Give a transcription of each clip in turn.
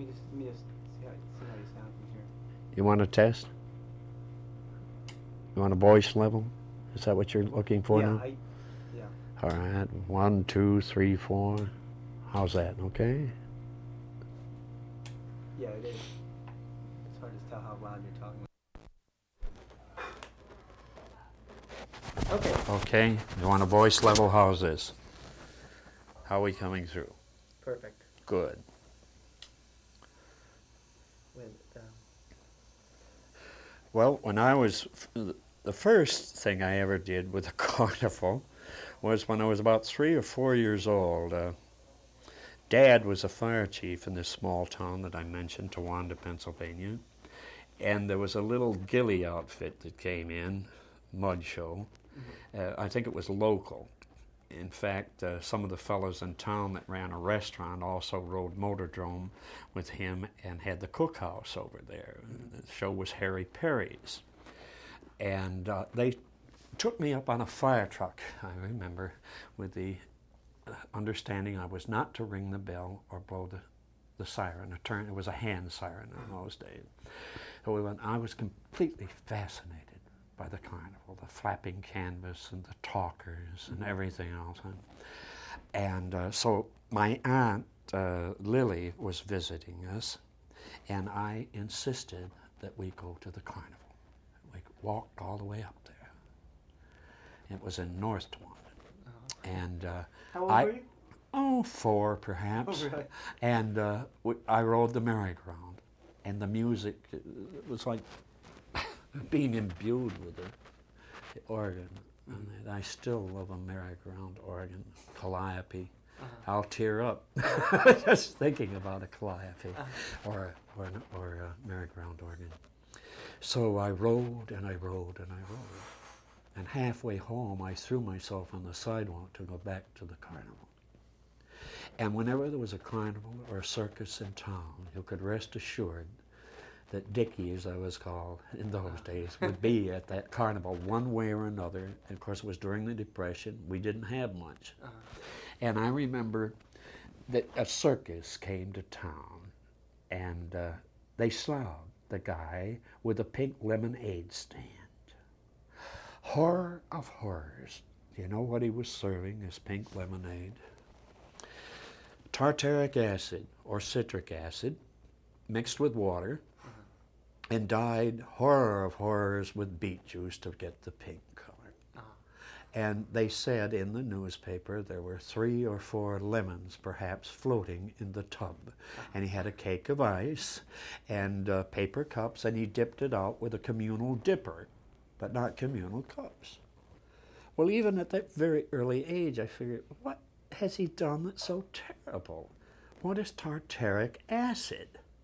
just see how you sound from here. You want to test? You want a voice level? Is that what you're looking for now? Yeah. All right. 1, 2, 3, 4. How's that? Okay. Yeah, it is. It's hard to tell how loud you're talking. Okay. Okay. You want a voice level? How's this? How are we coming through? Perfect. Good. Well, when I was, the first thing I ever did with a carnival was when I was about 3 or 4 years old. Dad was a fire chief in this small town that I mentioned, Towanda, Pennsylvania. And there was a little ghillie outfit that came in, mud show. I think it was local. In fact, some of the fellows in town that ran a restaurant also rode Motordrome with him and had the cookhouse over there. The show was Harry Perry's. And they took me up on a fire truck, I remember, with the understanding I was not to ring the bell or blow the siren. It was a hand siren in those days. So I was completely fascinated by the carnival, the flapping canvas and the talkers and everything else. And so my aunt, Lily, was visiting us, and I insisted that we go to the carnival. We walked all the way up there. It was in North Towanda. And how old were you? Oh, 4 perhaps. Oh, really? And I rode the merry-go-round, and the music was like being imbued with the organ. And I still love a merry-go-round organ, calliope. I'll tear up just thinking about a calliope or a merry-go-round organ. So I rode and I rode and I rode. And halfway home, I threw myself on the sidewalk to go back to the carnival. And whenever there was a carnival or a circus in town, you could rest assured that Dickie, as I was called in those days, would be at that carnival one way or another. And of course, it was during the Depression. We didn't have much. And I remember that a circus came to town, and they slogged the guy with a pink lemonade stand. Horror of horrors. Do you know what he was serving, this pink lemonade? Tartaric acid or citric acid mixed with water and dyed, horror of horrors, with beet juice to get the pink color. And they said in the newspaper there were 3 or 4 lemons perhaps floating in the tub. And he had a cake of ice and paper cups, and he dipped it out with a communal dipper, but not communal cups. Well, even at that very early age, I figured, what has he done that's so terrible? What is tartaric acid?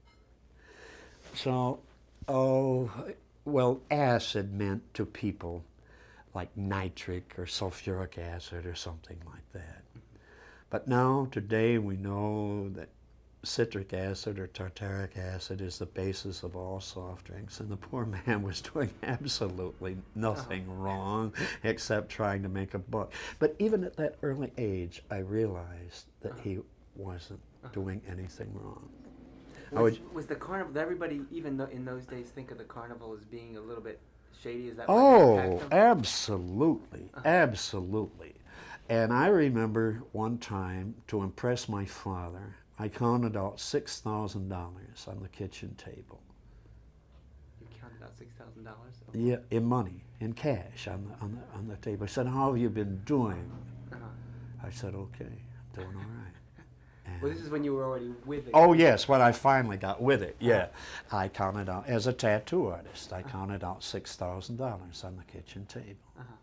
So, well, acid meant to people like nitric or sulfuric acid or something like that. But now, today, we know that citric acid or tartaric acid is the basis of all soft drinks, and the poor man was doing absolutely nothing wrong except trying to make a buck. But even at that early age, I realized that he wasn't doing anything wrong. Was the carnival, did everybody, even in those days, think of the carnival as being a little bit shady? Is that Oh, absolutely, absolutely. And I remember one time, to impress my father, I counted out $6,000 on the kitchen table. You counted out $6,000? Yeah, in money, in cash, on the table. He said, "How have you been doing?" I said, "Okay, I'm doing all right." Well, this is when you were already with it. Oh, yes, when I finally got with it, yeah. I counted out, as a tattoo artist, I counted out $6,000 on the kitchen table.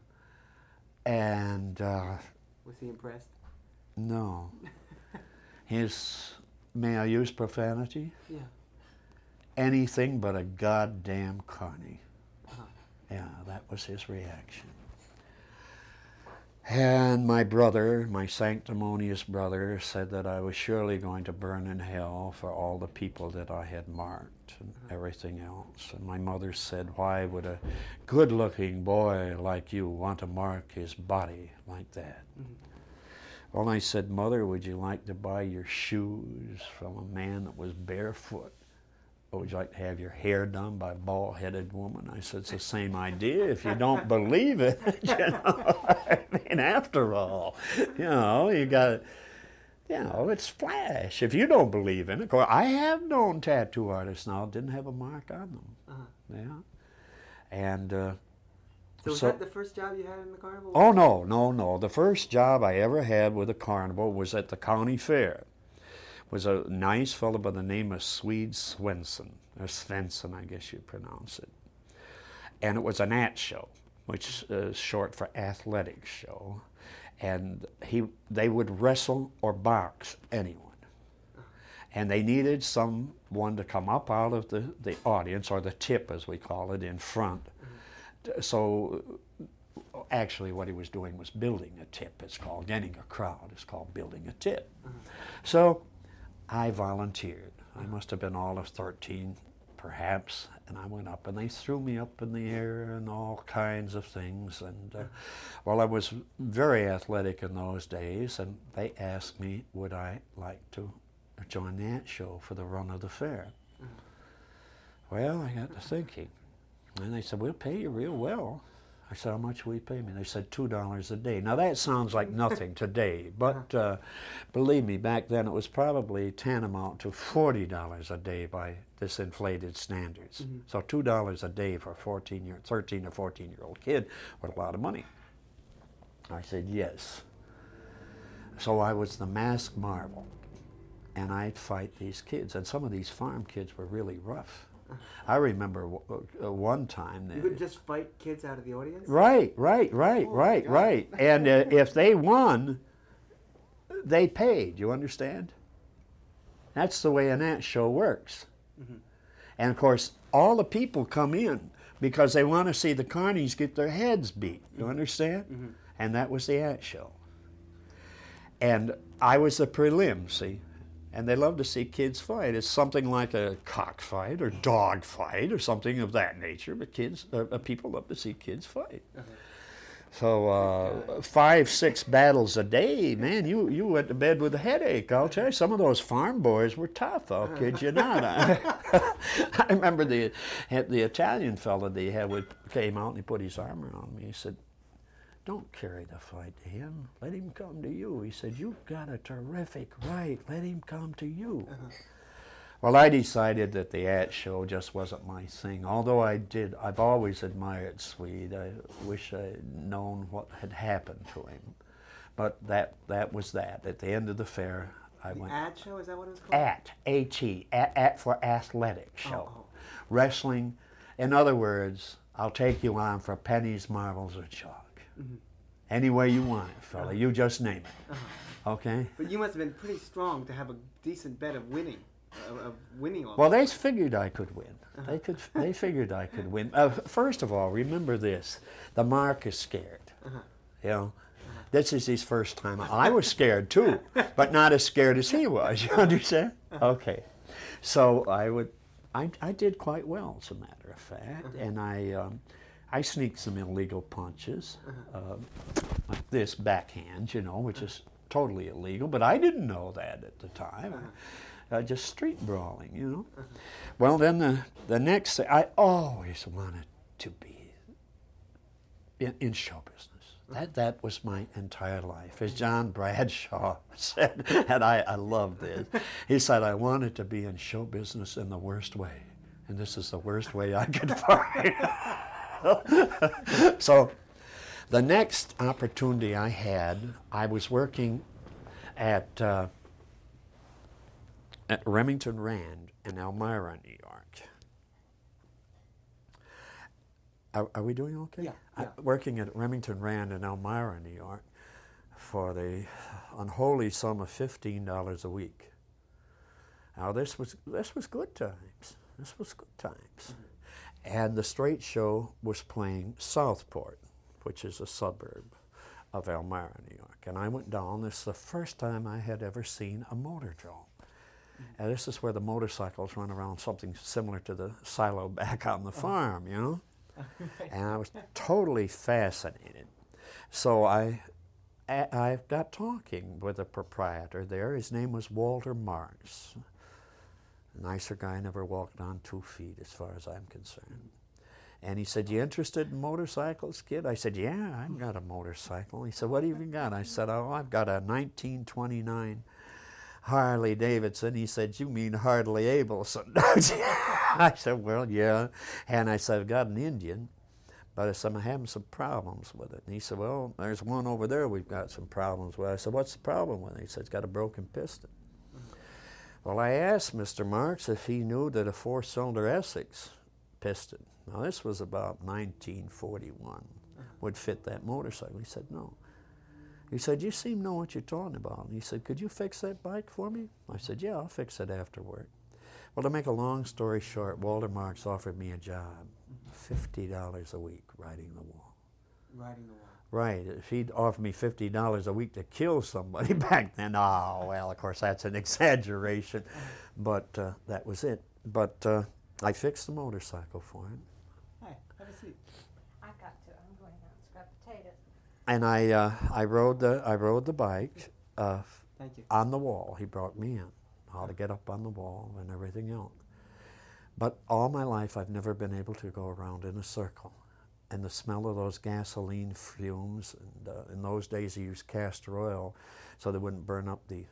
And was he impressed? No. May I use profanity? Yeah. Anything but a goddamn carny. Yeah, that was his reaction. And my brother, my sanctimonious brother, said that I was surely going to burn in hell for all the people that I had marked and everything else. And my mother said, "Why would a good-looking boy like you want to mark his body like that?" Well, I said, Mother, would you like to buy your shoes from a man that was barefoot? Or would you like to have your hair done by a bald-headed woman? I said, it's the same idea if you don't believe it. You know, I mean, after all, you got, it's flash. If you don't believe in it, of course, I have known tattoo artists now didn't have a mark on them. Yeah, and so was that the first job you had in the carnival? Oh no. The first job I ever had with a carnival was at the county fair. Was a nice fellow by the name of Swede Svensson, or Svensson, I guess you pronounce it. And it was an AT show, which is short for athletic show. And they would wrestle or box anyone. And they needed someone to come up out of the audience, or the tip as we call it, in front. So actually what he was doing was building a tip. It's called getting a crowd. It's called building a tip. So I volunteered. I must have been all of 13, perhaps, and I went up, and they threw me up in the air and all kinds of things. And well, I was very athletic in those days, and they asked me, would I like to join the ant show for the run of the fair? Well, I got to thinking, and they said, we'll pay you real well. I said, how much will you pay me? They said, $2 a day. Now that sounds like nothing today, but believe me, back then it was probably tantamount to $40 a day by this inflated standards. So $2 a day for a 13 or 14-year-old kid was a lot of money. I said, yes. So I was the masked marvel, and I'd fight these kids, and some of these farm kids were really rough. I remember one time. You would just fight kids out of the audience? Right. And if they won, they paid, you understand? That's the way an ant show works. And of course, all the people come in because they want to see the carnies get their heads beat, you understand? And that was the ant show. And I was the prelim, see? And they love to see kids fight. It's something like a cockfight or dog fight or something of that nature. But people love to see kids fight. So 5, 6 battles a day, man. You went to bed with a headache. I'll tell you, some of those farm boys were tough. I'll kid you not. I remember the Italian fella they had came out and he put his arm around me. He said, don't carry the fight to him. Let him come to you. He said, you've got a terrific right. Let him come to you. Well, I decided that the ant show just wasn't my thing. Although I've always admired Swede. I wish I'd known what had happened to him. But that was that. At the end of the fair, I went. AT show, is that what it was called? AT, A-T, AT for athletic show. Wrestling. In other words, I'll take you on for pennies, marbles, or chalk. Any way you want it, fella. You just name it. Okay? But you must have been pretty strong to have a decent bet of winning. All well, they figured I could win. They figured I could win. First of all, remember this. The Mark is scared. You know? This is his first time. I was scared too, but not as scared as he was. You understand? Okay. So I did quite well, as a matter of fact, and I sneaked some illegal punches, like this backhand, which is totally illegal, but I didn't know that at the time. Just street brawling, Well, then the next thing, I always wanted to be in show business. That was my entire life. As John Bradshaw said, and I love this, he said, I wanted to be in show business in the worst way, and this is the worst way I could find. So the next opportunity I had, I was working at Remington Rand in Elmira, New York. Are we doing okay? Yeah. Working at Remington Rand in Elmira, New York for the unholy sum of $15 a week. Now this was good times. This was good times. And the Straight Show was playing Southport, which is a suburb of Elmira, New York. And I went down. This is the first time I had ever seen a motor drome. And this is where the motorcycles run around, something similar to the silo back on the farm, And I was totally fascinated. So I got talking with a proprietor there. His name was Walter Marks. A nicer guy, never walked on 2 feet as far as I'm concerned. And he said, "You interested in motorcycles, kid?" I said, "Yeah, I've got a motorcycle." He said, "What have you got?" I said, "Oh, I've got a 1929 Harley Davidson." He said, "You mean Hardly Abelson, don't you?" I said, "Well, yeah." And I said, "I've got an Indian, but I said, I'm having some problems with it." And he said, "Well, there's one over there we've got some problems with." I said, "What's the problem with it?" He said, "It's got a broken piston." Well, I asked Mr. Marks if he knew that a 4-cylinder Essex piston, now this was about 1941, would fit that motorcycle. He said, "No." He said, "You seem to know what you're talking about." And he said, "Could you fix that bike for me?" I said, "Yeah, I'll fix it after work." Well, to make a long story short, Walter Marks offered me a job, $50 a week riding the wall. Riding the wall. Right. If he'd offered me $50 a week to kill somebody back then, oh, well, of course, that's an exaggeration. But that was it. But I fixed the motorcycle for him. Hi, have a seat. I got to. I'm going out and scrap potatoes. And I rode the bike Thank you. on the wall. He brought me in, how to get up on the wall and everything else. But all my life, I've never been able to go around in a circle. And the smell of those gasoline fumes, and in those days they used castor oil so they wouldn't burn up the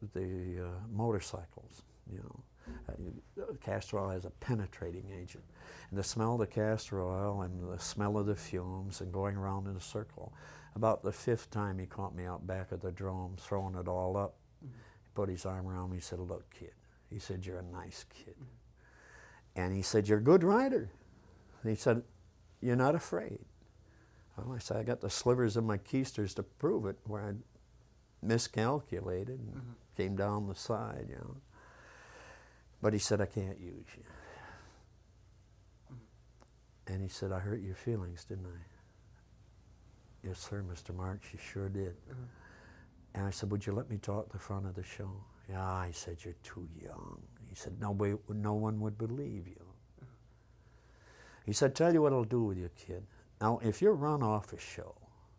motorcycles, you know. Castor oil has a penetrating agent. And the smell of the castor oil and the smell of the fumes and going around in a circle. About the 5th time he caught me out back at the Drome, throwing it all up. He put his arm around me, he said, "Look, kid," he said, "you're a nice kid." And he said, "You're a good rider." And he said, "You're not afraid." Well, I said, "I got the slivers in my keisters to prove it, where I miscalculated and came down the side, you know." But he said, "I can't use you." And he said, "I hurt your feelings, didn't I?" "Yes, sir, Mr. Marks, you sure did." And I said, "Would you let me talk at the front of the show?" "Yeah," he said, "you're too young." He said, no one would believe you." He said, "Tell you what I'll do with you, kid. Now, if you're run off a show,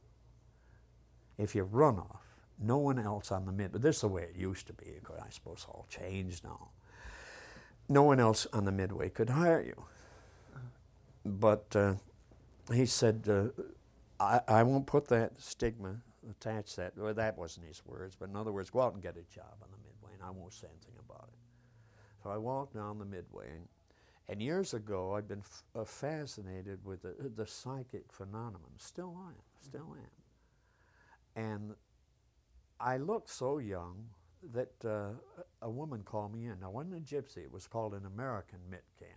if you run off, no one else on the Midway, this is the way it used to be, I suppose it's all changed now. No one else on the Midway could hire you. But he said, I won't put that stigma, attach that," well, that wasn't his words, but in other words, go out and get a job on the Midway, and I won't say anything about it. So I walked down the Midway, and years ago, I'd been fascinated with the psychic phenomenon. Still am. And I looked so young that a woman called me in. Now, it wasn't a gypsy. It was called an American mitt camp.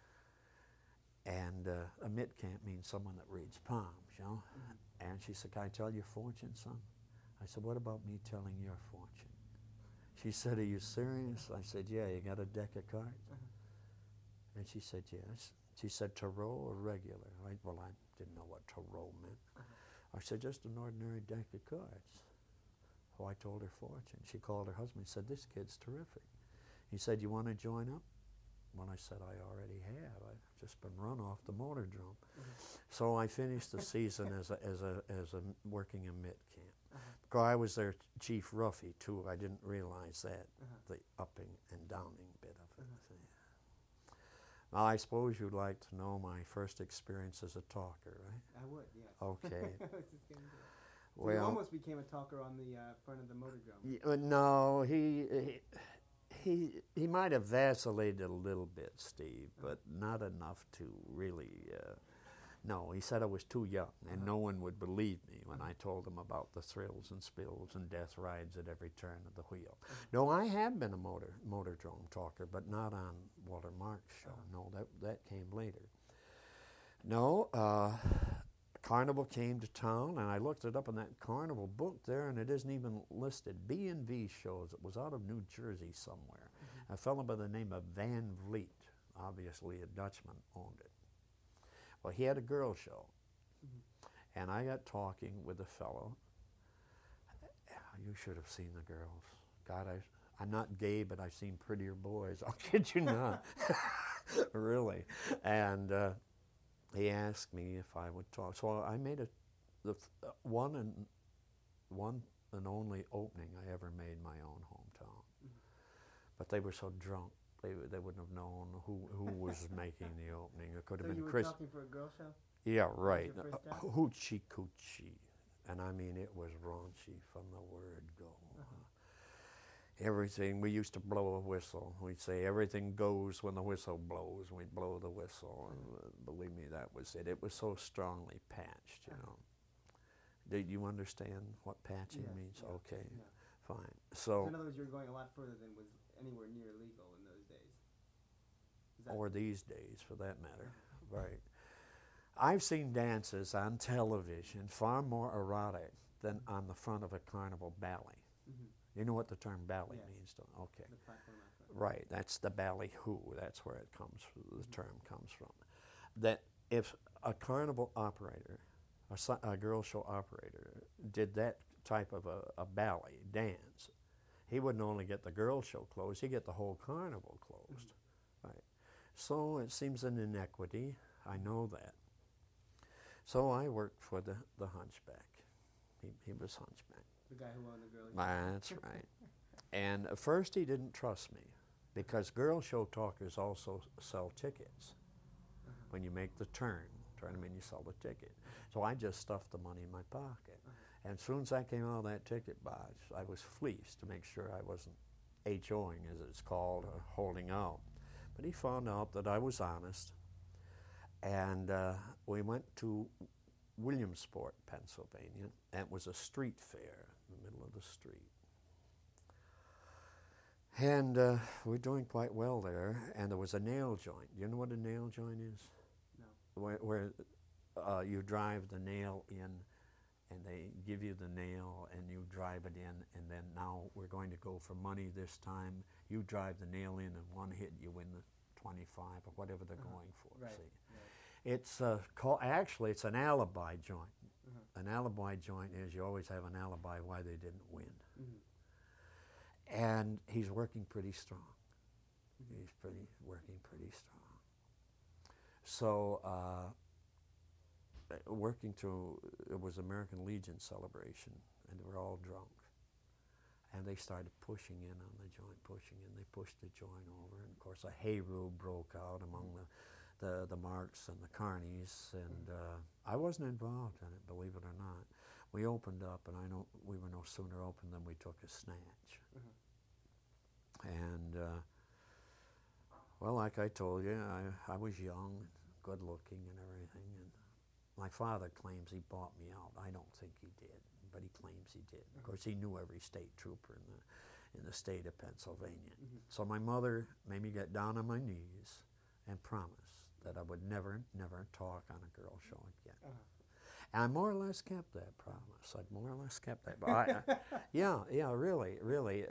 And a mitt camp means someone that reads palms, you know. And she said, "Can I tell your fortune, son?" I said, "What about me telling your fortune?" She said, "Are you serious?" I said, "Yeah, you got a deck of cards?" And she said, "Yes." She said, "Tarot or regular?" I didn't know what tarot meant. I said, "Just an ordinary deck of cards." So I told her fortune. She called her husband and said, "This kid's terrific." He said, "You want to join up?" Well, I said, "I already have. I've just been run off the motor drum." So I finished the season as a working in mitt camp. Because I was their chief roughie too. I didn't realize that, the upping and downing bit of it. Now, I suppose you'd like to know my first experience as a talker, right? I would, yes. Okay. I was just getting to it. So Well, you almost became a talker on the front of the motor drum. No, he might have vacillated a little bit, Steve, but not enough to really. No, he said I was too young, and no one would believe me when I told him about the thrills and spills and death rides at every turn of the wheel. No, I have been a motor drum talker, but not on Walter Marks' show. No, that came later. No, Carnival came to town, and I looked it up in that Carnival book there, and it isn't even listed. B&V shows. It was out of New Jersey somewhere. A fellow by the name of Van Vliet, obviously a Dutchman, owned it. Well, he had a girl show, and I got talking with a fellow. You should have seen the girls. God, I'm not gay, but I've seen prettier boys. I'll kid you not. Really. And he asked me if I would talk. So I made one one and only opening I ever made in my own hometown. But they were so drunk, they wouldn't have known who was making the opening. It could have So been you were Chris. talking for a girl show? Yeah, right. your first job? Hoochie coochie. And I mean, it was raunchy from the word go. Everything, we used to blow a whistle. We'd say everything goes when the whistle blows, and we'd blow the whistle. And believe me, that was it. It was so strongly patched, you know. Do you understand what patching Yes, means? yeah, Okay, yeah. fine. So So, in other words, you were going a lot further than was anywhere near legal in those days. Is that- or these days, for that matter, right. I've seen dances on television far more erotic than on the front of a carnival ballet. Mhm. You know what the term ballet Yes. means, don't you? Okay. The platform out front. Right, that's the ballyhoo. That's where it comes. The term comes from. That if a carnival operator, a girl show operator, did that type of a ballet dance, he wouldn't only get the girl show closed; he'd get the whole carnival closed. Right. So it seems an inequity. I know that. So I worked for the hunchback. He was hunchback. The guy who owned the girl show. That's right. And at first he didn't trust me because girl show talkers also sell tickets. When you make the turn, you sell the ticket. So I just stuffed the money in my pocket. And as soon as I came out of that ticket box, I was fleeced to make sure I wasn't HOing, as it's called, or holding out. But he found out that I was honest. And we went to Williamsport, Pennsylvania, and it was a street fair in the middle of the street. And we're doing quite well there, and there was a nail joint. Do you know what a nail joint is? No. Where you drive the nail in, and they give you the nail, and you drive it in, and then now we're going to go for money this time. You drive the nail in, and one hit, you win the 25 or whatever they're going for. Right. See? Right. It's actually it's an alibi joint. An alibi joint is you always have an alibi why they didn't win. And he's working pretty strong. He's working pretty strong. So working through, it was American Legion celebration, and they were all drunk. And they started pushing in on the joint, pushing in. They pushed the joint over, and of course a hayroo broke out among the Marks and the Carneys, and I wasn't involved in it, believe it or not. We opened up, and I know we were no sooner open than we took a snatch. And well, like I told you, I was young, good looking, and everything. And my father claims he bought me out. I don't think he did, but he claims he did. Of course, he knew every state trooper in the state of Pennsylvania. So my mother made me get down on my knees and promise that I would never, never talk on a girl show again. And I more or less kept that promise. I'd more or less kept that. But yeah, really.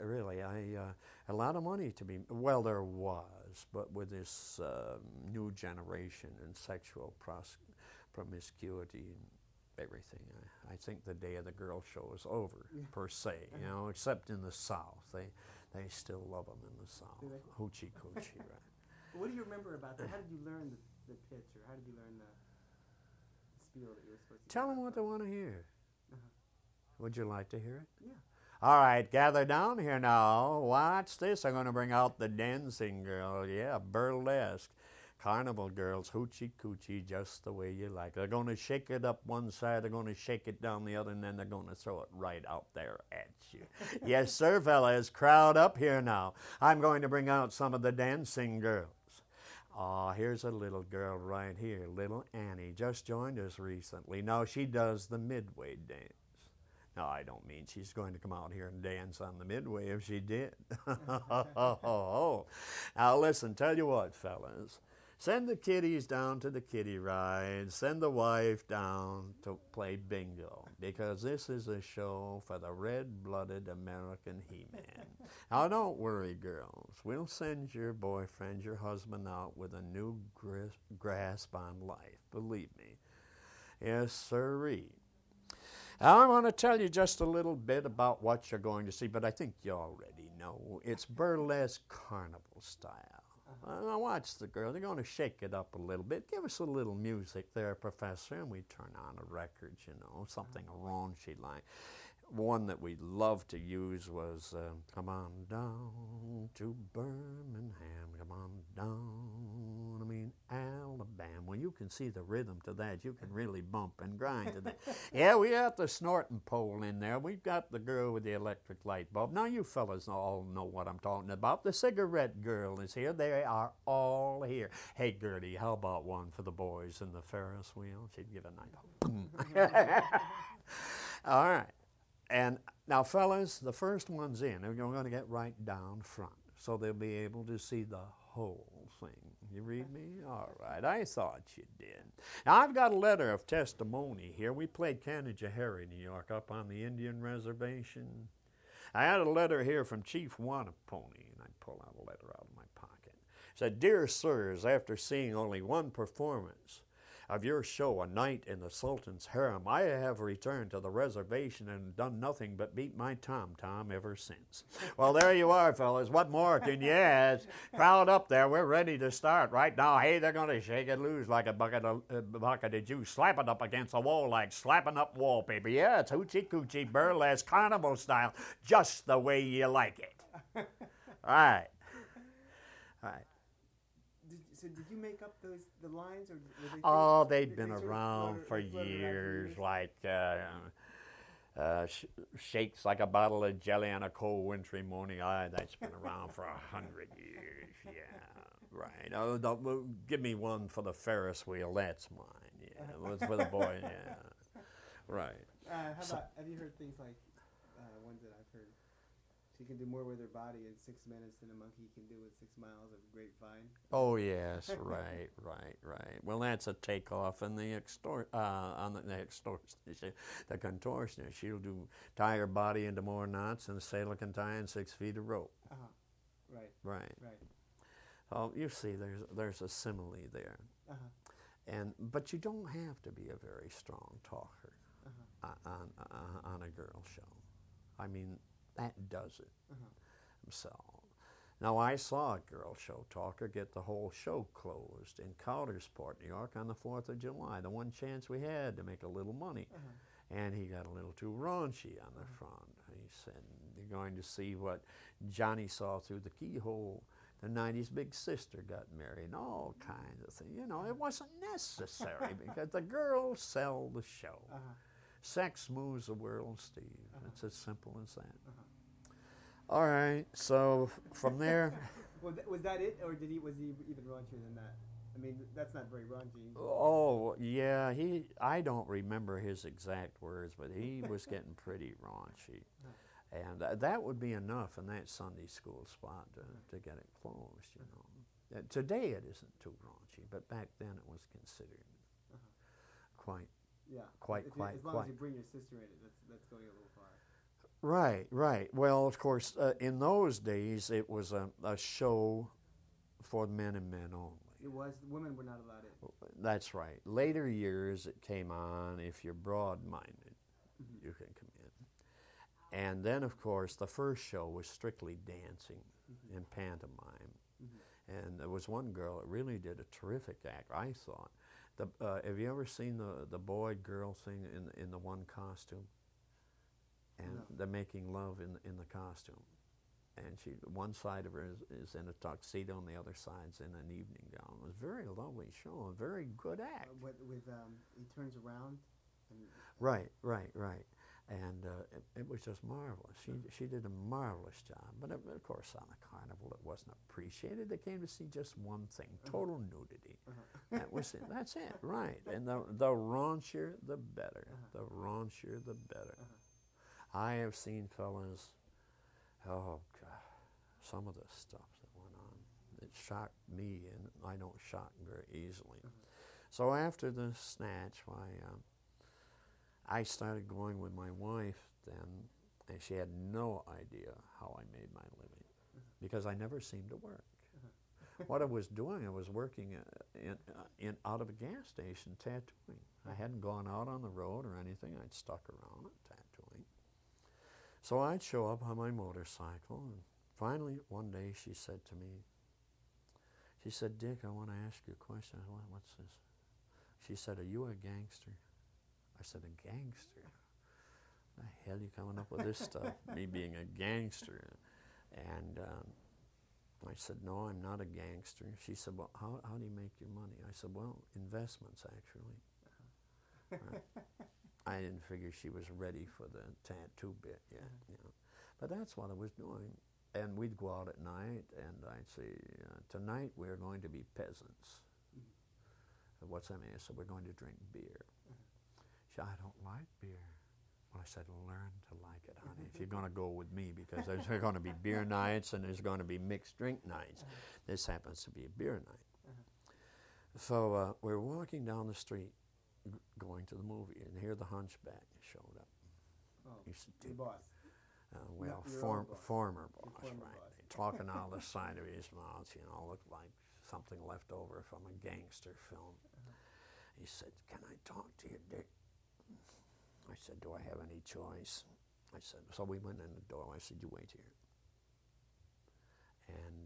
A lot of money to be, well, there was, but with this new generation and sexual promiscuity and everything, I think the day of the girl show is over, per se, you know, except in the South. They still love them in the South. Hoochie coochie, right? What do you remember about that? How did you learn the pitch, or how did you learn the spiel that you were supposed to Tell do? them what they want to hear. Would you like to hear it? Yeah. All right, gather down here now. Watch this. I'm going to bring out the dancing girl. Yeah, burlesque. Carnival girls, hoochie coochie, just the way you like. They're going to shake it up one side, they're going to shake it down the other, and then they're going to throw it right out there at you. Yes, sir, fellas. Crowd up here now. I'm going to bring out some of the dancing girls. Here's a little girl right here, little Annie. Just joined us recently. Now she does the Midway dance. No, I don't mean she's going to come out here and dance on the Midway if she did. Now listen, tell you what, fellas. Send the kiddies down to the kiddie ride. Send the wife down to play bingo, because this is a show for the red-blooded American He-Man. Now, don't worry, girls. We'll send your boyfriend, your husband, out with a new grasp on life. Believe me. Yes, sirree. Now, I want to tell you just a little bit about what you're going to see, but I think you already know. It's burlesque carnival style. Now watch the girl. They're going to shake it up a little bit. Give us a little music there, Professor, and we turn on a record, you know, something raunchy like. one that we loved to use was "Come on down to Birmingham, come on down, I mean Alabama." Well, you can see the rhythm to that. You can really bump and grind to that. Yeah, we got the snorting pole in there. We've got the girl with the electric light bulb. Now you fellas all know what I'm talking about. The cigarette girl is here. They are all here. Hey, Gertie, how about one for the boys in the Ferris wheel? She'd give a nice. All right. And now, fellas, the first one's in. We're going to get right down front, so they'll be able to see the whole thing. You read me? All right. I thought you did. Now, I've got a letter of testimony here. We played Canajoharie, New York, up on the Indian reservation. I had a letter here from Chief Wanaponi, and I pull out a letter out of my pocket. It said, "Dear sirs, after seeing only one performance of your show, A Night in the Sultan's Harem, I have returned to the reservation and done nothing but beat my tom-tom ever since." Well, there you are, fellas. What more can you ask? Crowd up there. We're ready to start right now. Hey, they're going to shake it loose like a bucket of juice. Slap it up against the wall like slapping up wallpaper. Yeah, it's hoochie-coochie burlesque carnival style, just the way you like it. All right. All right. So did you make up the lines, or were they? Oh, they'd been sort of around for floated around years, like shakes like a bottle of jelly on a cold wintry morning. That's been around for 100 years. Yeah, right. Oh, give me one for the Ferris wheel. That's mine. Yeah, it was for the boy. Yeah, right. How about, have you heard things like ones that I've heard? She can do more with her body in 6 minutes than a monkey can do with 6 miles of grapevine. Oh yes, right. Well, that's a takeoff on the the contortionist. She'll tie her body into more knots than a sailor can tie in 6 feet of rope. Right. Right. Oh, you see, there's a simile there, but you don't have to be a very strong talker on a girl show. I mean, that does it. So, now I saw a girl show talker get the whole show closed in Coudersport, New York, on the 4th of July, the one chance we had to make a little money. And he got a little too raunchy on the front. He said, "You're going to see what Johnny saw through the keyhole. The 90s Big Sister got married," and all kinds of things. You know, it wasn't necessary because the girls sell the show. Sex moves the world, Steve. It's as simple as that. All right, so from there... Well, was that it, or was he even raunchier than that? I mean, that's not very raunchy. Oh, yeah, I don't remember his exact words, but he was getting pretty raunchy. And that would be enough in that Sunday school spot to get it closed, you know. Today it isn't too raunchy, but back then it was considered quite. Yeah. Quite. As long as you bring your sister in it, that's going a little far. Right. Well, of course, in those days it was a show for men and men only. It was. Women were not allowed in. That's right. Later years it came on. If you're broad-minded, you can come in. And then, of course, the first show was strictly dancing and pantomime. And there was one girl that really did a terrific act, I thought. Have you ever seen the boy-girl thing in the one costume? And they're making love in the costume. And one side of her is in a tuxedo, and the other side's in an evening gown. It was a very lovely show, a very good act. He turns around? Right. And it was just marvelous. She did a marvelous job. But of course, on the carnival, it wasn't appreciated. They came to see just one thing: total nudity. That was it. That's it. Right. And the raunchier, the better. The raunchier, the better. I have seen fellas. Oh God, some of the stuff that went on. It shocked me, and I don't shock very easily. So after the snatch, I started going with my wife then, and she had no idea how I made my living because I never seemed to work. What I was doing, I was working out of a gas station tattooing. I hadn't gone out on the road or anything. I'd stuck around tattooing. So I'd show up on my motorcycle, and finally one day she said to me, she said, "Dick, I want to ask you a question." I said, "What's this?" She said, "Are you a gangster?" I said, "A gangster? the hell are you coming up with this stuff? Me being a gangster. And I said, no, I'm not a gangster. She said, well, how do you make your money? I said, well, investments, actually. Right. I didn't figure she was ready for the tattoo bit yet, you know. But that's what I was doing. And we'd go out at night, and I'd say, tonight we're going to be peasants. What's that mean? I said, we're going to drink beer. She said, I don't like beer. Well, I said, learn to like it, honey, if you're going to go with me, because there's going to be beer nights and there's going to be mixed drink nights. This happens to be a beer night. So we're walking down the street going to the movie, and here the hunchback showed up. Oh, He said, your boss. Well, Your old boss. former boss, Former right. boss. Talking out the side of his mouth, you know, looked like something left over from a gangster film. He said, can I talk to you, Dick? I said, do I have any choice? I said, so we went in the door. I said, you wait here. And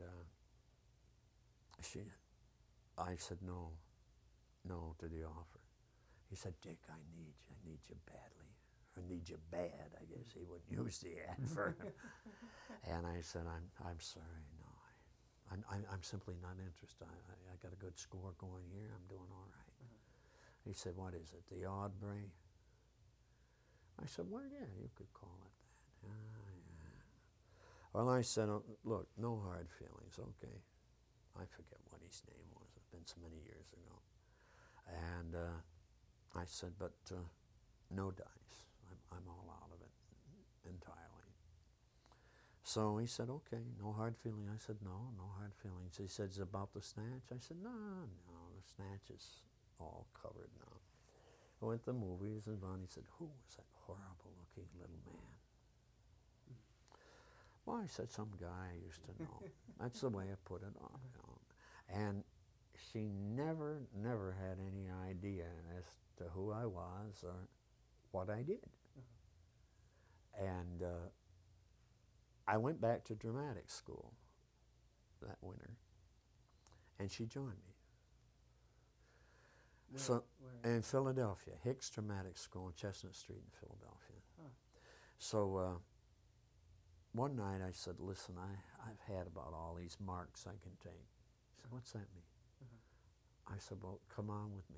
I said, no to the offer. He said, Dick, I need you badly. Or need you bad, I guess he wouldn't use the adverb. And I said, I'm sorry, no. I'm simply not interested. I got a good score going here. I'm doing all right. He said, what is it, the Audrey? I said, well, yeah, you could call it that. Yeah. Well, I said, look, no hard feelings, okay. I forget what his name was. It's been so many years ago. And I said, but no dice. I'm all out of it entirely. So he said, okay, no hard feelings. I said, no hard feelings. He said, it's about the snatch? I said, no, the snatch is all covered now. I went to the movies, and Bonnie said, who was that horrible-looking little man? Well, I said, some guy I used to know. That's the way I put it on. You know. And she never had any idea as to who I was or what I did. And I went back to dramatic school that winter, and she joined me. Where? In Philadelphia, Hicks Dramatic School on Chestnut Street in Philadelphia. Huh. So one night I said, listen, I've had about all these marks I can take. She said, what's that mean? I said, well, come on with me.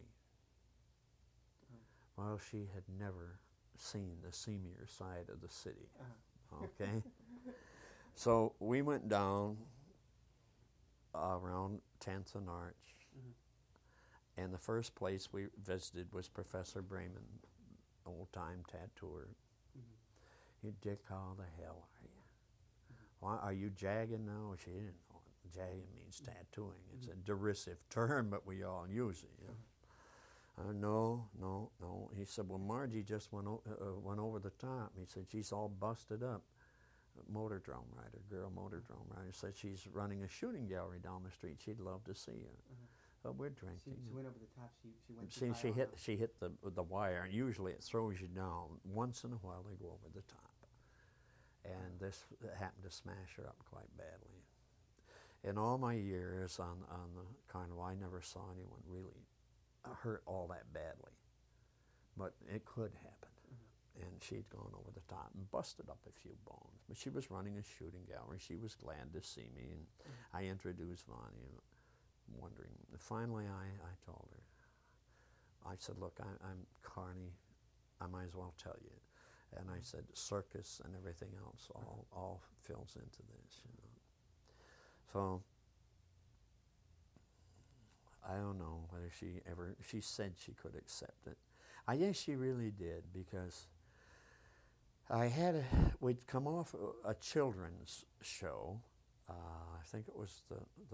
Well, she had never seen the seamier side of the city. Okay? So we went down around 10th and Arch. And the first place we visited was Professor Bremen, old-time tattooer. He said, Dick, how the hell are you? Why, are you jagging now? She didn't know it. Jagging means tattooing. It's a derisive term, but we all use it. You know? No. He said, well, Margie just went over the top. He said, she's all busted up. Motor drone rider, girl motor drone rider, said she's running a shooting gallery down the street. She'd love to see you. But we're drinking. She went over the top. She went too high. She hit the wire, and usually it throws you down. Once in a while, they go over the top, and this happened to smash her up quite badly. In all my years on the carnival, I never saw anyone really hurt all that badly, but it could happen. And she'd gone over the top and busted up a few bones. But she was running a shooting gallery. She was glad to see me, and I introduced Vonnie. Wondering. Finally, I told her. I said, look, I'm Carney. I might as well tell you. And I said, circus and everything else all fills into this, you know. So I don't know whether she said she could accept it. I guess she really did, because we'd come off a children's show. I think it was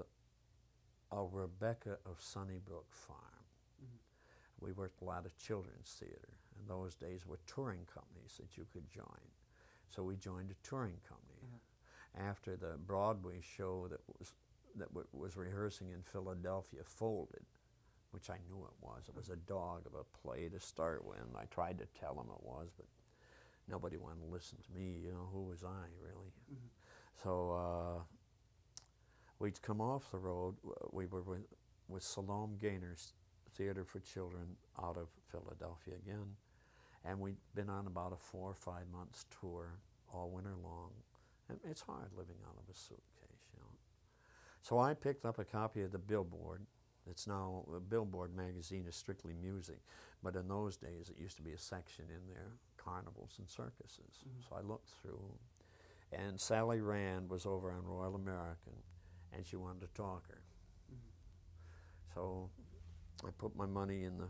Rebecca of Sunnybrook Farm. We worked a lot of children's theater. In those days were touring companies that you could join. So we joined a touring company. After the Broadway show that was rehearsing in Philadelphia folded, which I knew it was. It was a dog of a play to start with. And I tried to tell them it was, but nobody wanted to listen to me. You know, who was I, really? So we'd come off the road. We were with Salome Gaynor's Theater for Children out of Philadelphia again. And we'd been on about a 4 or 5 months tour all winter long. And it's hard living out of a suitcase, you know. So I picked up a copy of the Billboard. It's now, Billboard magazine is strictly music, but in those days it used to be a section in there, carnivals and circuses. So I looked through, and Sally Rand was over on Royal American, and she wanted to talk her. So I put my money in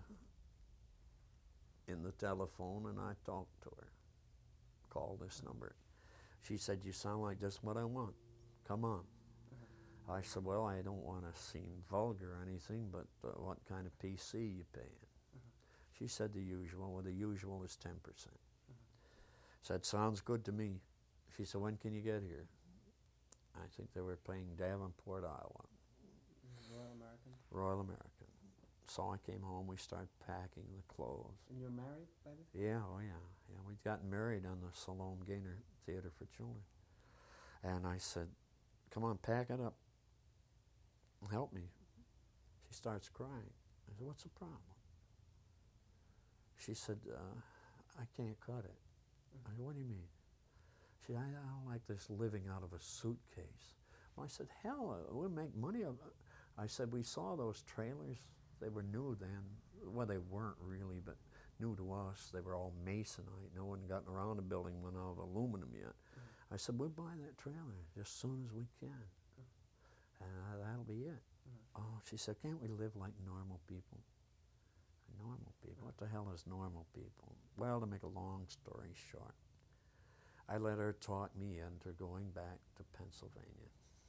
the telephone and I talked to her. Call this number. She said, "You sound like just what I want. Come on." I said, "Well, I don't want to seem vulgar or anything, but what kind of PC you paying?" She said the usual. Well, the usual is 10%. Said, "Sounds good to me." She said, "When can you get here?" I think they were playing Davenport, Iowa. Royal American. Royal American. So I came home, we started packing the clothes. And you're married by this? Yeah, oh yeah. Yeah, we'd gotten married on the Salome Gaynor Theater for Children. And I said, "Come on, pack it up. Help me." She starts crying. I said, "What's the problem?" She said, "I can't cut it." I said, "What do you mean?" She said, I don't like this living out of a suitcase." Well, I said, "Hell, we'll make money of it." I said, "We saw those trailers. They were new then. Well, they weren't really, but new to us. They were all masonite. No one gotten around to building one out of aluminum yet." I said, "We'll buy that trailer as soon as we can. And that'll be it." Oh, she said, "Can't we live like normal people?" Normal people? What the hell is normal people? Well, to make a long story short, I let her talk me into going back to Pennsylvania.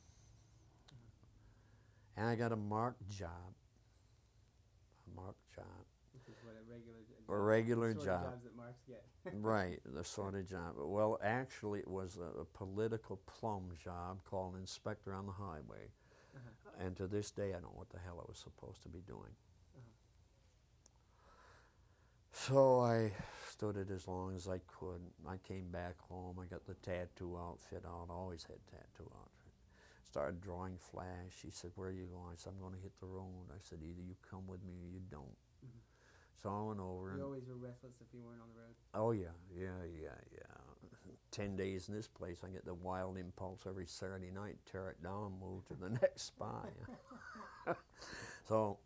And I got a marked job. Which is what a regular job. A regular the sort job. of jobs that Marks get. Right, the sort of job. Well, actually, it was a political plum job called inspector on the highway. And to this day, I don't know what the hell I was supposed to be doing. So I stood it as long as I could. I came back home. I got the tattoo outfit out. I always had tattoo outfit. Started drawing flash. She said, "Where are you going?" I said, "I'm going to hit the road." I said, "Either you come with me or you don't." So I went over. You always were restless if you weren't on the road? Oh, yeah. 10 days in this place, I get the wild impulse every Saturday night, tear it down, move to the next spot. So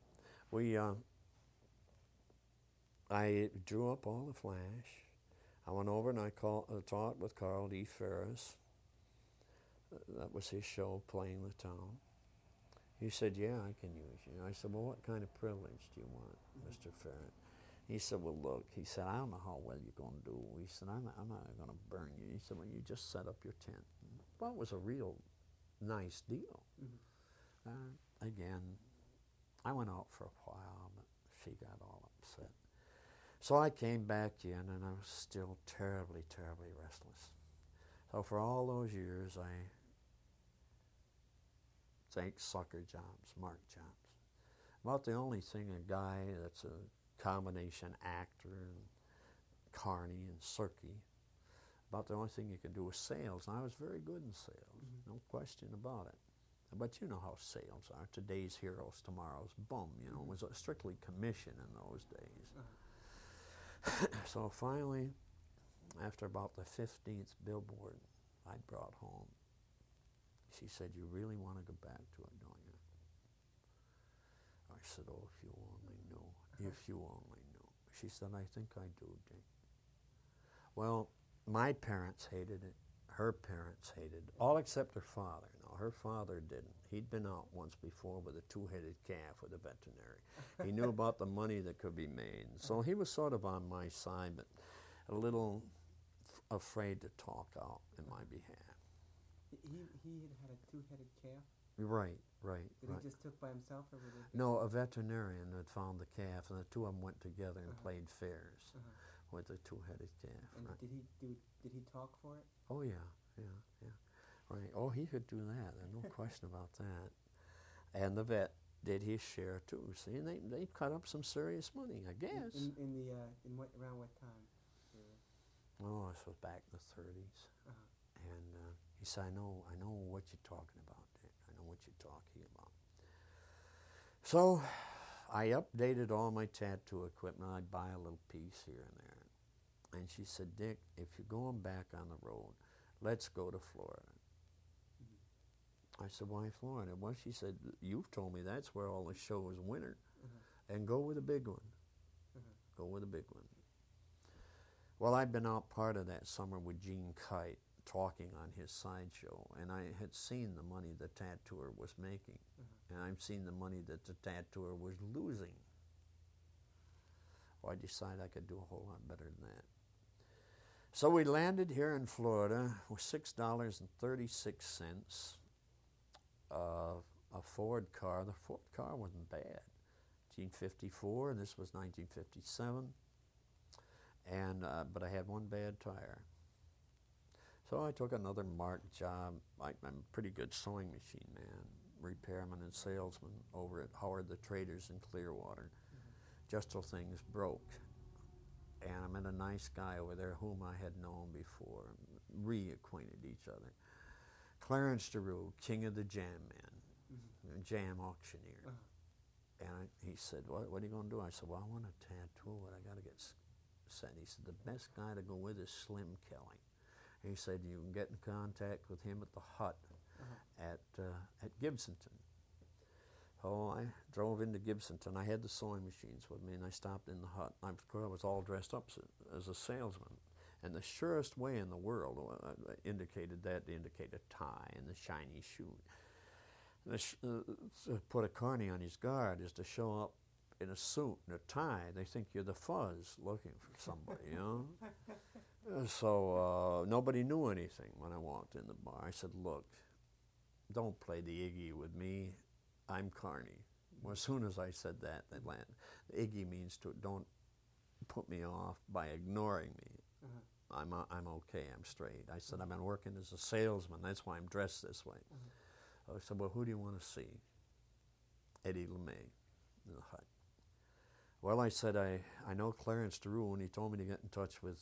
I drew up all the flash. I went over and I talked with Carl D. Ferris. That was his show, Playing the Town. He said, "Yeah, I can use you." I said, "Well, what kind of privilege do you want, Mr. Ferret?" He said, "Well, look," he said, "I don't know how well you're going to do." He said, I'm not going to burn you." He said, "Well, you just set up your tent." Well, it was a real nice deal. Again, I went out for a while, but she got all upset. So I came back in, and I was still terribly, terribly restless. So for all those years, I think sucker jobs, marked jobs. About the only thing a guy that's a combination actor and carny and cirky, about the only thing you could do was sales. And I was very good in sales, no question about it. But you know how sales are. Today's heroes, tomorrow's bum. You know, it was strictly commission in those days. So finally, after about the 15th billboard I brought home, she said, "You really want to go back to it, don't you?" I said, "Oh, if you only knew. If you only knew." She said, "I think I do, Dick." Well, my parents hated it. Her parents hated it. All except her father. No, her father didn't. He'd been out once before with a two-headed calf with a veterinary. He knew about the money that could be made. So he was sort of on my side, but a little afraid to talk out in my behalf. He had a two-headed calf? Right. That he just took by himself, or were they? No, a veterinarian had found the calf, and the two of them went together and played fairs with the two-headed calf. And right. did he talk for it? Oh yeah. Right. Oh, he could do that. There's no question about that. And the vet did his share too. See, and they cut up some serious money, I guess. Around what time? Oh, this was back in the 30s. And he said, I know what you're talking about, Dick. I know what you're talking about. So I updated all my tattoo equipment. I'd buy a little piece here and there. And she said, Dick, if you're going back on the road, let's go to Florida. I said, why Florida? Well, she said, you've told me that's where all the shows winter. And go with a big one. Go with a big one. Well, I'd been out part of that summer with Gene Kite talking on his sideshow, and I had seen the money the tattooer was making, and I've seen the money that the tattooer was losing. Well, I decided I could do a whole lot better than that. So we landed here in Florida with $6.36, a Ford car. The Ford car wasn't bad. 1954, this was 1957, and but I had one bad tire. So I took another marked job. I'm a pretty good sewing machine man, repairman and salesman over at Howard the Traders in Clearwater, just till things broke. And I met a nice guy over there whom I had known before, reacquainted each other. Clarence DeRue, king of the jam men, jam auctioneer. And he said, what are you going to do? I said, well, I want a tattoo, but I got to get set. He said, the best guy to go with is Slim Kelly. He said, you can get in contact with him at the hut at Gibsonton. So I drove into Gibsonton. I had the sewing machines with me, and I stopped in the hut. I was all dressed up as a salesman. And the surest way in the world indicated that to indicate a tie and the shiny shoe. To put a carny on his guard is to show up in a suit and a tie. They think you're the fuzz looking for somebody, you know? So nobody knew anything when I walked in the bar. I said, look, don't play the Iggy with me. I'm Carney. Well, as soon as I said that, they landed. Iggy means to don't put me off by ignoring me. I'm okay, I'm straight. I said, I've been working as a salesman. That's why I'm dressed this way. I said, well, who do you want to see? Eddie LeMay in the hut. Well, I said, I know Clarence DeRue, and he told me to get in touch with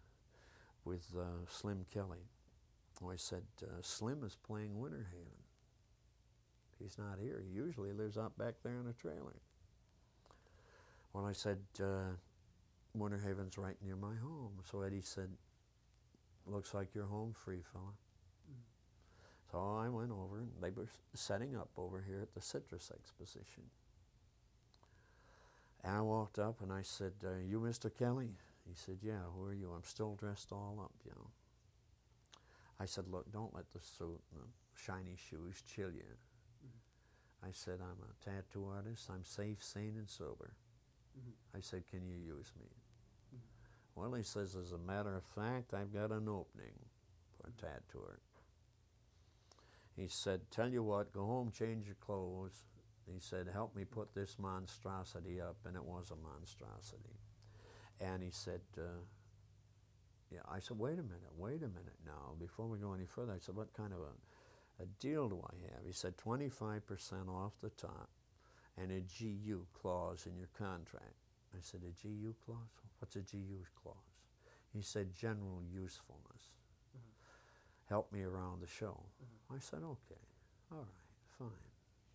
Slim Kelly. Well, I said, Slim is playing Winter Haven. He's not here. He usually lives out back there in a trailer. Well, I said, Winter Haven's right near my home. So Eddie said, looks like you're home free, fella. So I went over, and they were setting up over here at the Citrus Exposition. And I walked up, and I said, you Mr. Kelly? He said, yeah, who are you? I'm still dressed all up, you know. I said, look, don't let the suit and the shiny shoes chill you. I said, I'm a tattoo artist. I'm safe, sane, and sober. I said, can you use me? Well, he says, as a matter of fact, I've got an opening for a tattooer. He said, tell you what, go home, change your clothes. He said, help me put this monstrosity up, and it was a monstrosity. And he said, yeah, I said, wait a minute now, before we go any further. I said, what kind of a deal do I have? He said, 25% off the top and a GU clause in your contract. I said, a GU clause? What's a GU clause? He said, general usefulness. Help me around the show. I said, okay, all right, fine.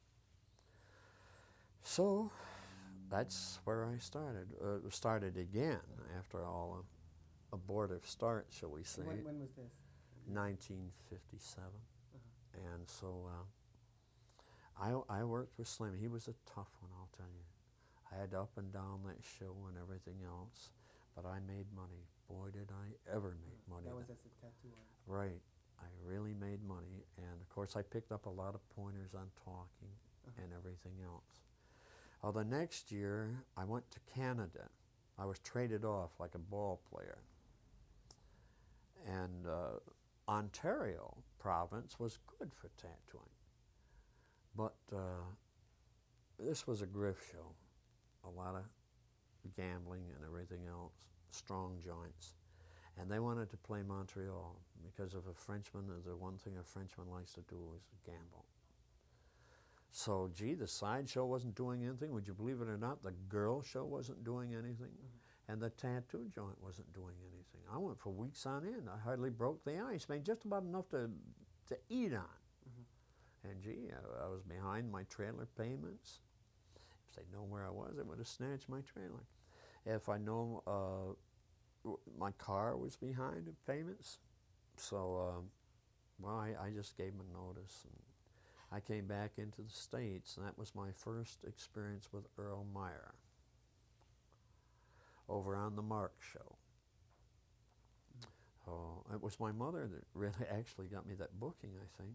So that's where I started. Started again after all abortive start, shall we say. When was this? 1957. And so I worked with Slim. He was a tough one, I'll tell you. I had up and down that show and everything else, but I made money. Boy, did I ever make money. That was as a tattoo artist. Right. I really made money. And, of course, I picked up a lot of pointers on talking and everything else. Well, the next year, I went to Canada. I was traded off like a ball player. And Ontario province was good for tattooing. But this was a grift show. A lot of gambling and everything else, strong joints. And they wanted to play Montreal because of a Frenchman. The one thing a Frenchman likes to do is gamble. So, gee, the sideshow wasn't doing anything. Would you believe it or not, the girl show wasn't doing anything. And the tattoo joint wasn't doing anything. I went for weeks on end. I hardly broke the ice. Made just about enough to eat on. And gee, I was behind my trailer payments. If they'd known where I was, they would have snatched my trailer. If I'd known my car was behind in payments. So, well, I just gave him a notice, and I came back into the States, and that was my first experience with Earl Meyer over on the Mark Show. Oh, it was my mother that really actually got me that booking, I think.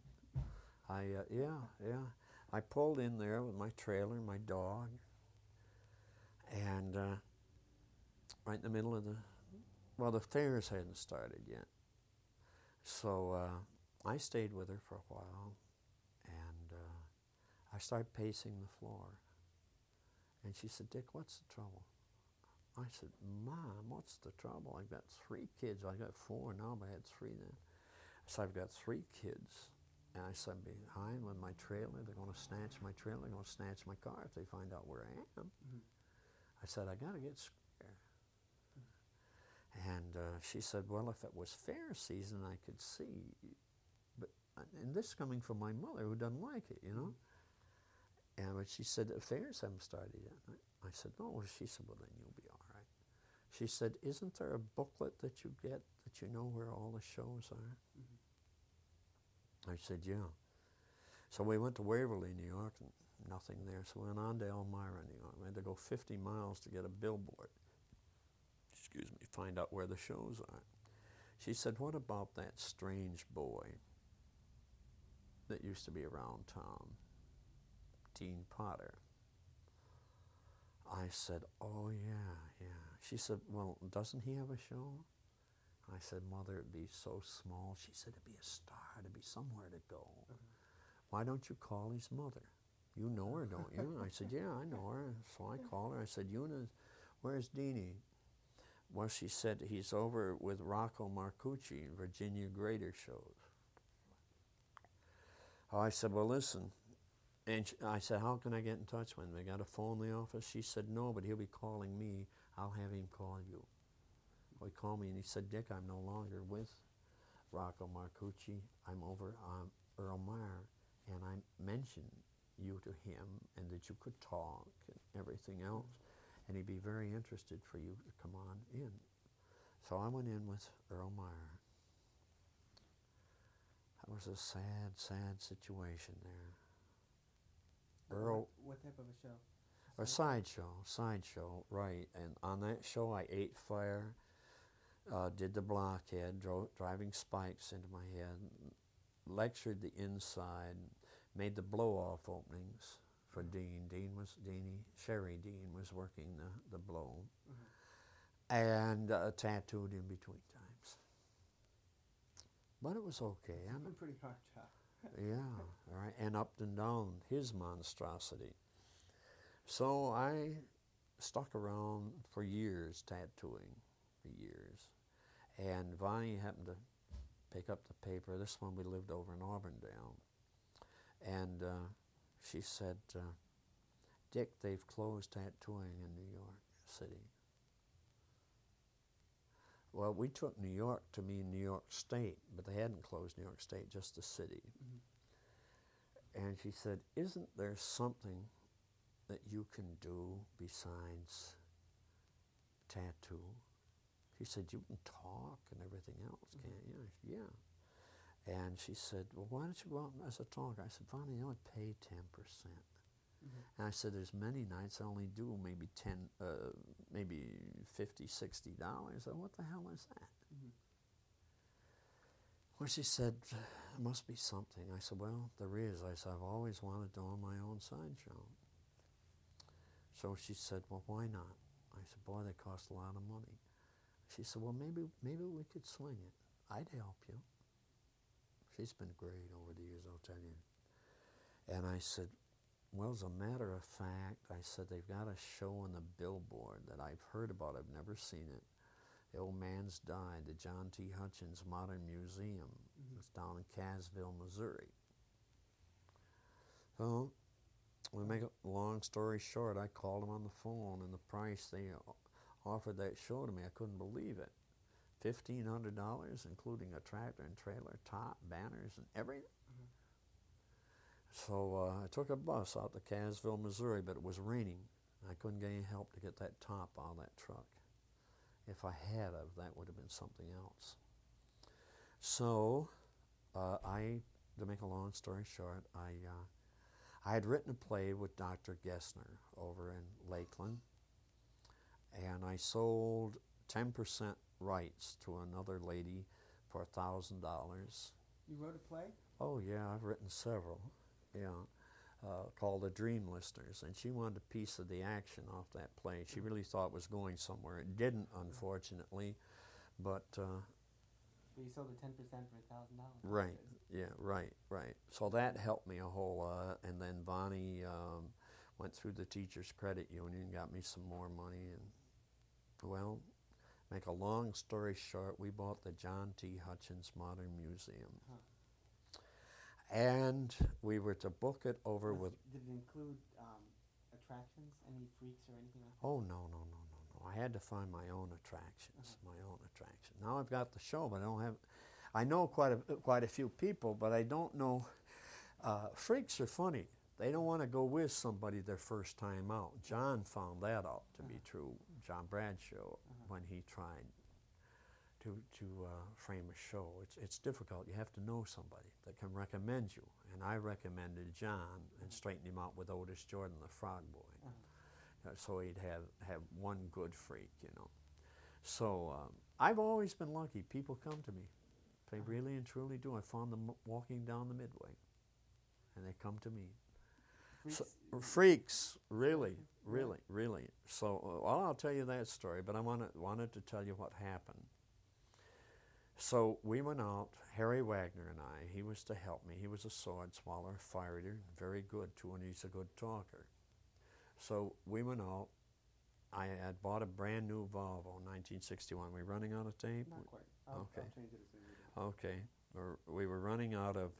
Yeah. I pulled in there with my trailer, my dog, and right in the middle of the fairs hadn't started yet. So I stayed with her for a while, and I started pacing the floor. And she said, "Dick, what's the trouble?" I said, "Mom, what's the trouble? I've got 3 kids. I got 4 now, but I had 3 then." So I've got 3 kids. And I said, "Behind with my trailer, they're going to snatch my trailer, they're going to snatch my car if they find out where I am." Mm-hmm. I said, "I got to get square." Mm-hmm. And she said, "Well, if it was fair season, I could see." And this coming from my mother, who doesn't like it, you know. But she said, "The fairs haven't started yet." I said, "No." Well, she said, "Well, then you'll be all right." She said, "Isn't there a booklet that you get that you know where all the shows are?" Mm-hmm. I said, "Yeah." So we went to Waverly, New York, and nothing there. So we went on to Elmira, New York. We had to go 50 miles to get a billboard. Find out where the shows are. She said, "What about that strange boy that used to be around town, Dean Potter?" I said, "Oh, yeah." She said, "Well, doesn't he have a show?" I said, "Mother, it'd be so small." She said, "It'd be a star. It'd be somewhere to go. Why don't you call his mother? You know her, don't you?" I said, "Yeah, I know her." So I called her. I said, "Una, where's Deanie?" Well, she said, "He's over with Rocco Marcucci, Virginia Grader shows." I said, "Well, listen." And I said, "How can I get in touch with him? They got a phone in the office?" She said, "No, but he'll be calling me. I'll have him call you." Well, he called me and he said, "Dick, I'm no longer with Rocco Marcucci. I'm over on Earl Meyer, and I mentioned you to him and that you could talk and everything else, and he'd be very interested for you to come on in." So I went in with Earl Meyer. That was a sad, sad situation there. Earl. What type of a show? A sideshow, right. And on that show, I ate fire, did the blockhead, driving spikes into my head, lectured the inside, made the blow-off openings for Dean. Sherry Dean was working the blow, and tattooed in between times. But it was okay. It's a pretty hard job. Yeah, all right, and up and down his monstrosity. So I stuck around for years tattooing, and Vonnie happened to pick up the paper. This one we lived over in Auburndale, and she said, "Dick, they've closed tattooing in New York City." Well, we took New York to mean New York State, but they hadn't closed New York State, just the city. Mm-hmm. And she said, "Isn't there something that you can do besides tattoo?" She said, "You can talk and everything else, can't you?" I said, "Yeah." And she said, "Well, why don't you go out as a talker?" I said, "Vonnie, they only pay 10%. And I said, "There's many nights I only do maybe maybe $50, $60. So what the hell is that?" Well, she said, "There must be something." I said, "Well, there is." I said, "I've always wanted to own my own sideshow." So she said, "Well, why not?" I said, "Boy, they cost a lot of money." She said, "Well, maybe we could swing it. I'd help you." She's been great over the years, I'll tell you. And I said, "Well, as a matter of fact," I said, "they've got a show on the billboard that I've heard about. I've never seen it. The Old Man's Died, the John T. Hutchins Modern Museum. It's down in Cassville, Missouri." So, we make a long story short, I called them on the phone, and the price they offered that show to me, I couldn't believe it. $1,500, including a tractor and trailer, top, banners, and everything. So I took a bus out to Cassville, Missouri, but it was raining. I couldn't get any help to get that top out of that truck. if I had of, that would have been something else. So, to make a long story short, I had written a play with Dr. Gessner over in Lakeland, and I sold 10% rights to another lady for $1,000. You wrote a play? Oh yeah, I've written several. Yeah, called The Dream Listeners, and she wanted a piece of the action off that play. She really thought it was going somewhere. It didn't, unfortunately, but. But you sold it 10% for $1,000. Right. Yeah. Right. So that helped me a whole lot, and then Bonnie went through the Teachers Credit Union, got me some more money, and well, make a long story short, we bought the John T. Hutchins Modern Museum. Huh. And we were to book it over with... Did it include attractions, any freaks or anything like that? Oh, no. I had to find my own attractions, Now I've got the show, but I don't have... I know quite a few people, but I don't know... freaks are funny. They don't want to go with somebody their first time out. John found that out to be true, John Bradshaw, when he tried to frame a show. It's difficult. You have to know somebody that can recommend you. And I recommended John and straightened him out with Otis Jordan, the Frog Boy. So he'd have one good freak, you know. So I've always been lucky. People come to me. They really and truly do. I found them walking down the Midway, and they come to me. Freaks, really. So, well, I'll tell you that story, but I wanted to tell you what happened. So we went out, Harry Wagner and I. He was to help me. He was a sword swallower, fighter, very good too, and he's a good talker. So we went out. I had bought a brand new Volvo in 1961. We're running out of tape? Not quite. Okay. I'll change it as soon as you do. Okay. We were running out of...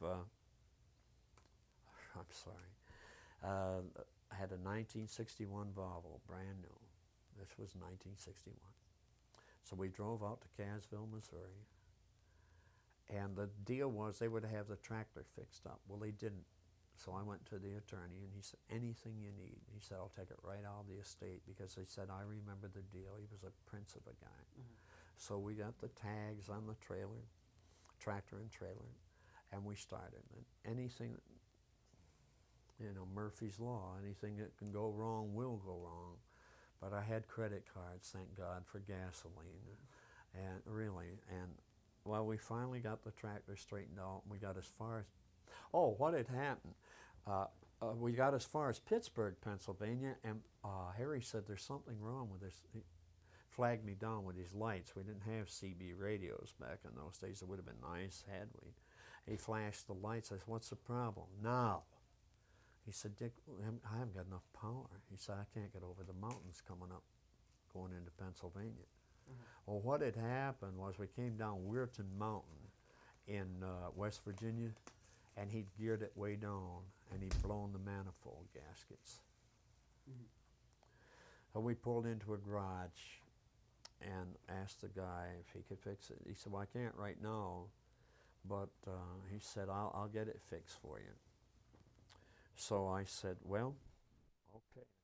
I'm sorry. I had a 1961 Volvo, brand new. This was 1961. So we drove out to Cassville, Missouri, and the deal was they would have the tractor fixed up. Well, they didn't. So I went to the attorney, and he said, anything you need. He said, I'll take it right out of the estate, because they said, I remember the deal. He was a prince of a guy. So we got the tags on the trailer, tractor and trailer, and we started. And anything, you know, Murphy's Law, anything that can go wrong will go wrong. But I had credit cards, thank God, for gasoline. And really, well, we finally got the tractor straightened out, and we got as far as, what had happened? We got as far as Pittsburgh, Pennsylvania, and Harry said, there's something wrong with this. He flagged me down with his lights. We didn't have CB radios back in those days. It would have been nice had we. He flashed the lights. I said, what's the problem? Now. He said, Dick, I haven't got enough power. He said, I can't get over the mountains coming up, going into Pennsylvania. Well, what had happened was we came down Weirton Mountain in West Virginia, and he'd geared it way down, and he'd blown the manifold gaskets. So we pulled into a garage and asked the guy if he could fix it. He said, well, I can't right now, but he said, I'll get it fixed for you. So I said, well, okay.